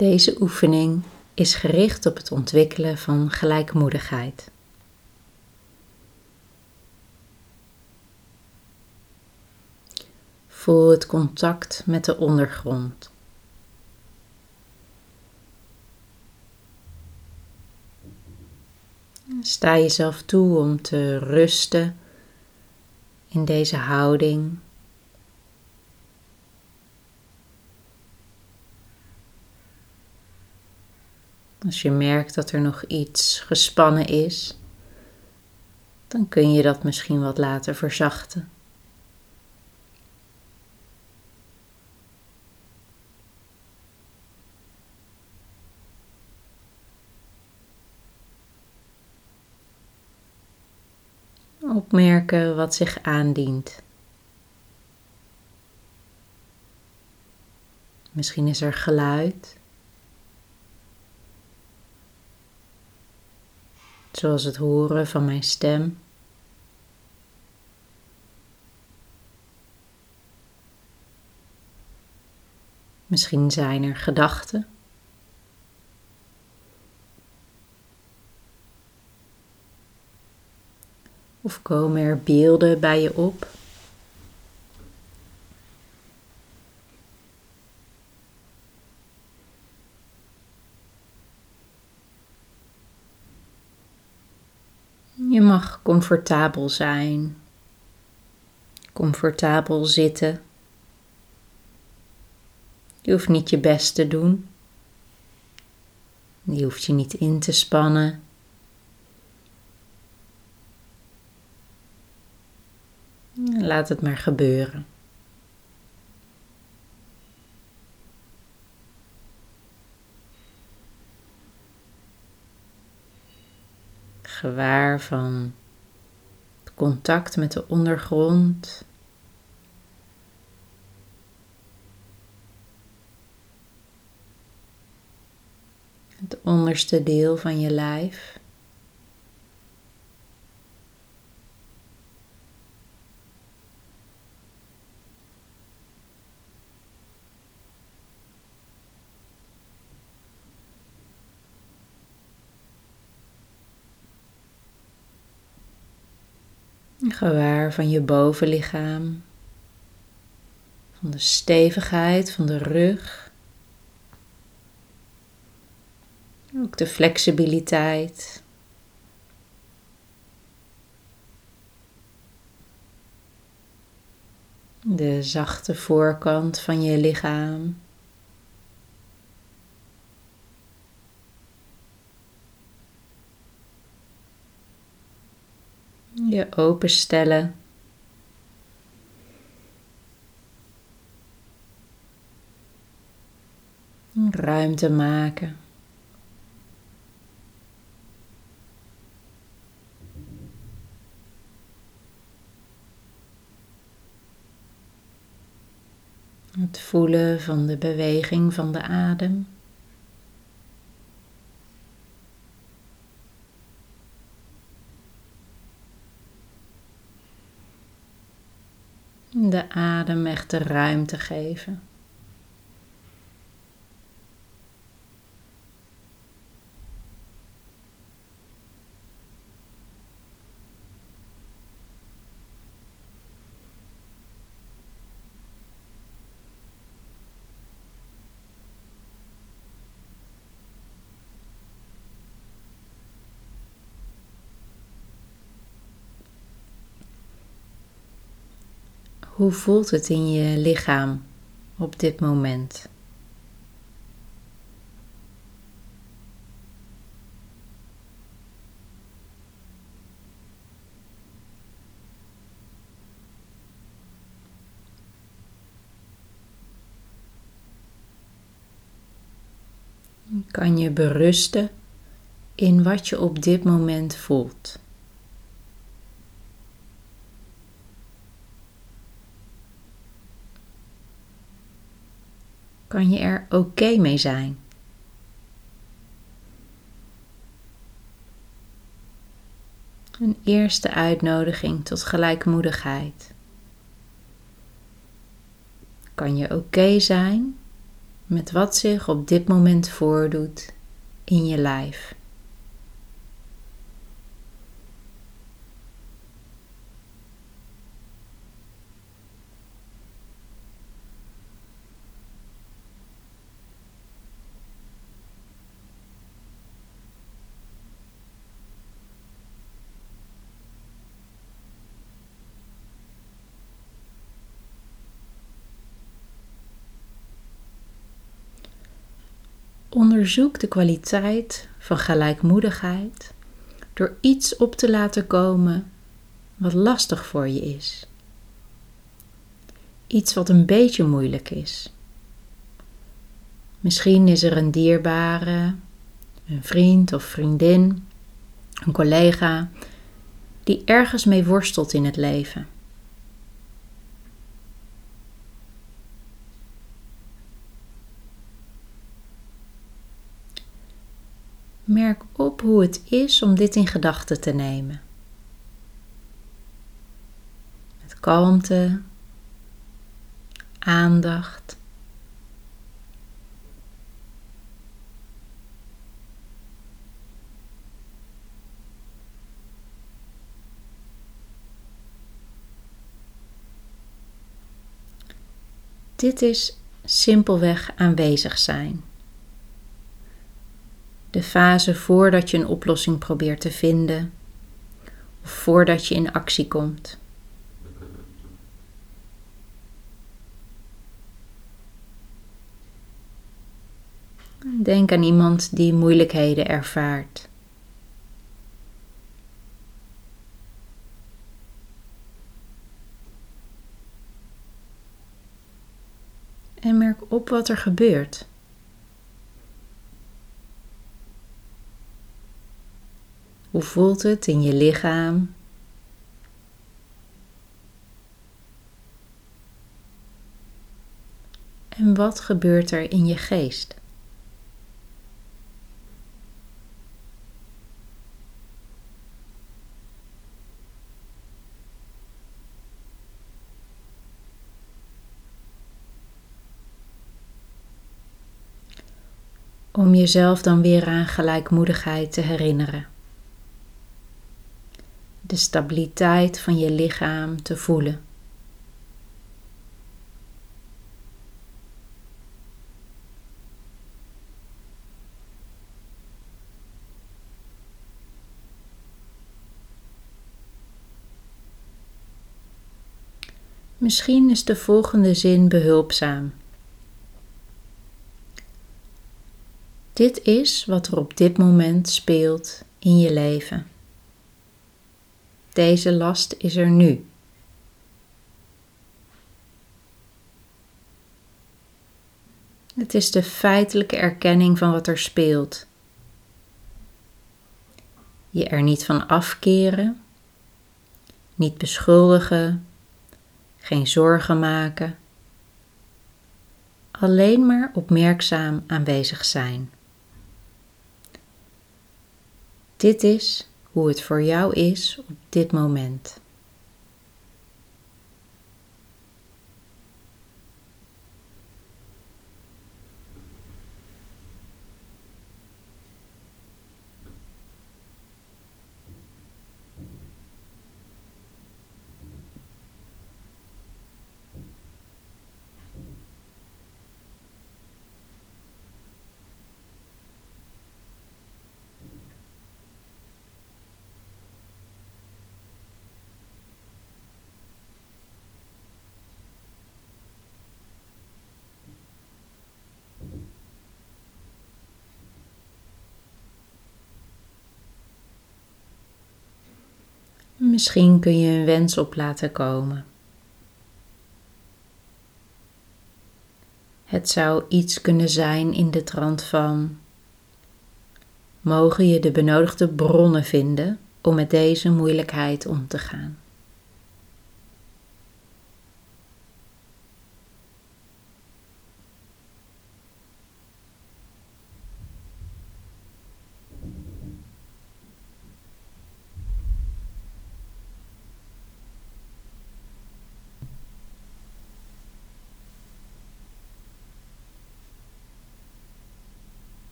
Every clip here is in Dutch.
Deze oefening is gericht op het ontwikkelen van gelijkmoedigheid. Voel het contact met de ondergrond. Sta jezelf toe om te rusten in deze houding. Als je merkt dat er nog iets gespannen is, dan kun je dat misschien wat laten verzachten. Opmerken wat zich aandient. Misschien is er geluid, zoals het horen van mijn stem. Misschien zijn er gedachten. Of komen er beelden bij je op? Je mag comfortabel zijn, comfortabel zitten. Je hoeft niet je best te doen. Je hoeft je niet in te spannen. Laat het maar gebeuren. Gewaar van het contact met de ondergrond. Het onderste deel van je lijf. Gewaar van je bovenlichaam, van de stevigheid van de rug, ook de flexibiliteit. De zachte voorkant van je lichaam. Je openstellen. Ruimte maken. Het voelen van de beweging van de adem. De adem echt de ruimte geven. Hoe voelt het in je lichaam op dit moment? Kan je berusten in wat je op dit moment voelt? Kan je er oké mee zijn? Een eerste uitnodiging tot gelijkmoedigheid. Kan je oké zijn met wat zich op dit moment voordoet in je lijf. Onderzoek de kwaliteit van gelijkmoedigheid door iets op te laten komen wat lastig voor je is. Iets wat een beetje moeilijk is. Misschien is er een dierbare, een vriend of vriendin, een collega die ergens mee worstelt in het leven. Merk op hoe het is om dit in gedachten te nemen. Met kalmte, aandacht. Dit is simpelweg aanwezig zijn. De fase voordat je een oplossing probeert te vinden of voordat je in actie komt. Denk aan iemand die moeilijkheden ervaart. En merk op wat er gebeurt. Hoe voelt het in je lichaam? En wat gebeurt er in je geest? Om jezelf dan weer aan gelijkmoedigheid te herinneren. De stabiliteit van je lichaam te voelen. Misschien is de volgende zin behulpzaam. Dit is wat er op dit moment speelt in je leven. Deze last is er nu. Het is de feitelijke erkenning van wat er speelt. Je er niet van afkeren, niet beschuldigen, geen zorgen maken. Alleen maar opmerkzaam aanwezig zijn. Dit is hoe het voor jou is op dit moment. Misschien kun je een wens op laten komen. Het zou iets kunnen zijn in de trant van: mogen je de benodigde bronnen vinden om met deze moeilijkheid om te gaan.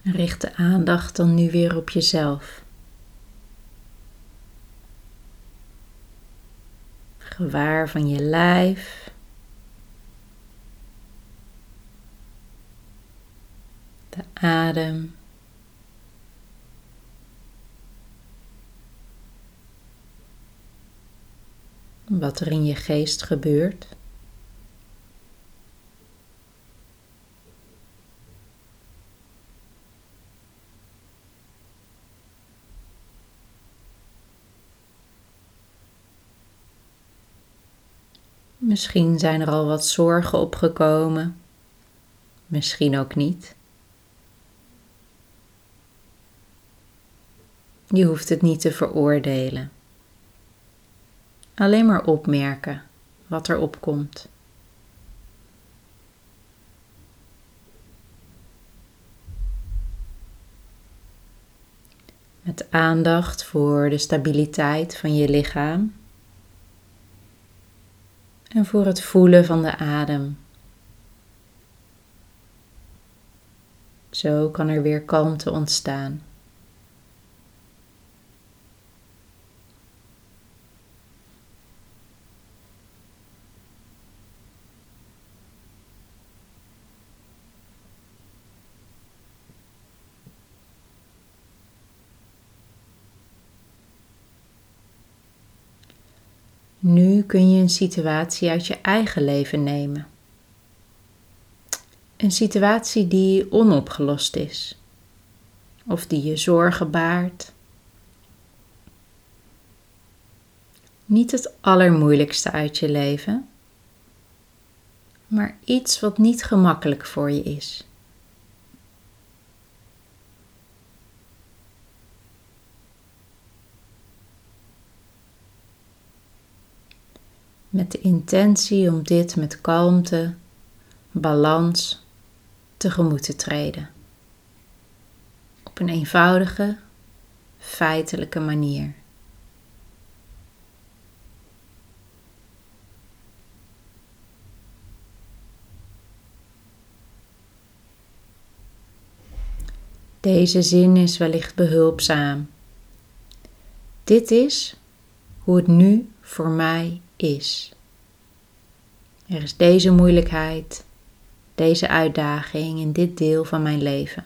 Richt de aandacht dan nu weer op jezelf. Gewaar van je lijf. De adem. Wat er in je geest gebeurt. Misschien zijn er al wat zorgen opgekomen, misschien ook niet. Je hoeft het niet te veroordelen. Alleen maar opmerken wat er opkomt. Met aandacht voor de stabiliteit van je lichaam. En voor het voelen van de adem. Zo kan er weer kalmte ontstaan. Nu kun je een situatie uit je eigen leven nemen. Een situatie die onopgelost is. Of die je zorgen baart. Niet het allermoeilijkste uit je leven. Maar iets wat niet gemakkelijk voor je is. Met de intentie om dit met kalmte, balans tegemoet te treden. Op een eenvoudige, feitelijke manier. Deze zin is wellicht behulpzaam. Dit is hoe het nu voor mij is. Er is deze moeilijkheid, deze uitdaging in dit deel van mijn leven.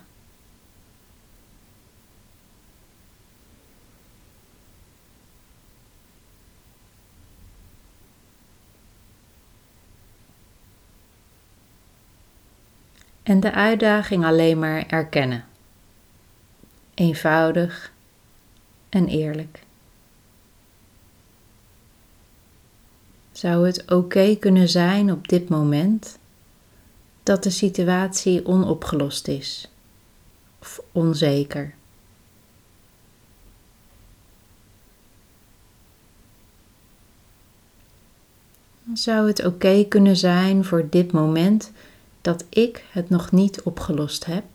En de uitdaging alleen maar erkennen. Eenvoudig en eerlijk. Zou het oké kunnen zijn op dit moment dat de situatie onopgelost is of onzeker? Zou het oké kunnen zijn voor dit moment dat ik het nog niet opgelost heb?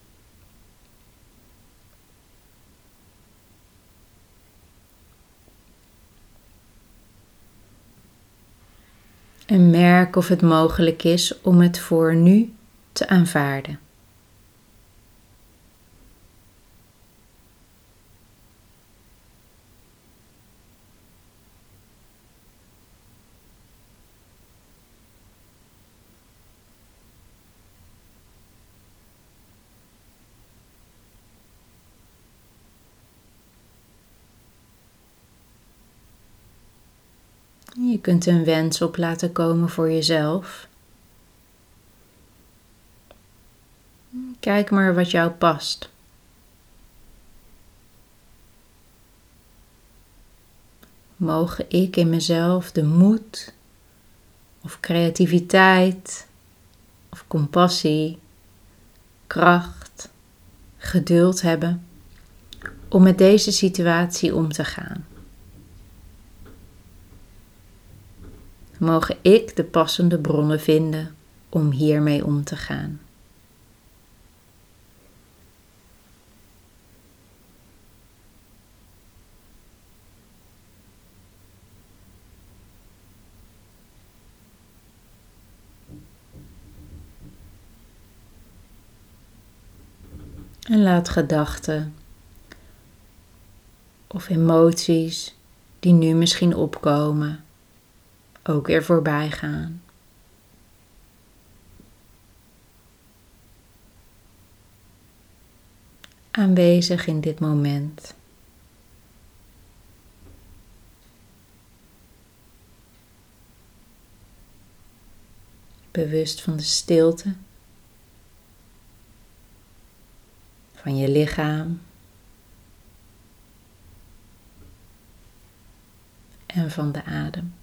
En merk of het mogelijk is om het voor nu te aanvaarden. Je kunt een wens op laten komen voor jezelf. Kijk maar wat jou past. Mogen ik in mezelf de moed of creativiteit of compassie, kracht, geduld hebben om met deze situatie om te gaan? Mogen ik de passende bronnen vinden om hiermee om te gaan? En laat gedachten of emoties die nu misschien opkomen ook weer voorbij gaan. Aanwezig in dit moment. Bewust van de stilte van je lichaam en van de adem.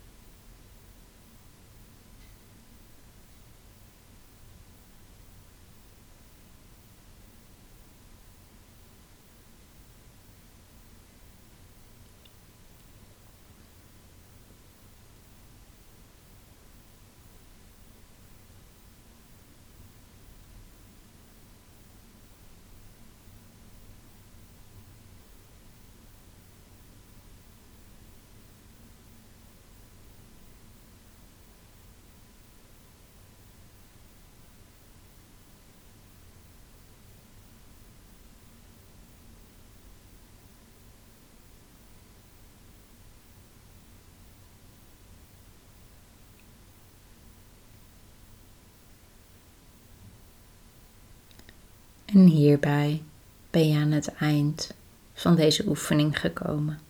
En hierbij ben je aan het eind van deze oefening gekomen.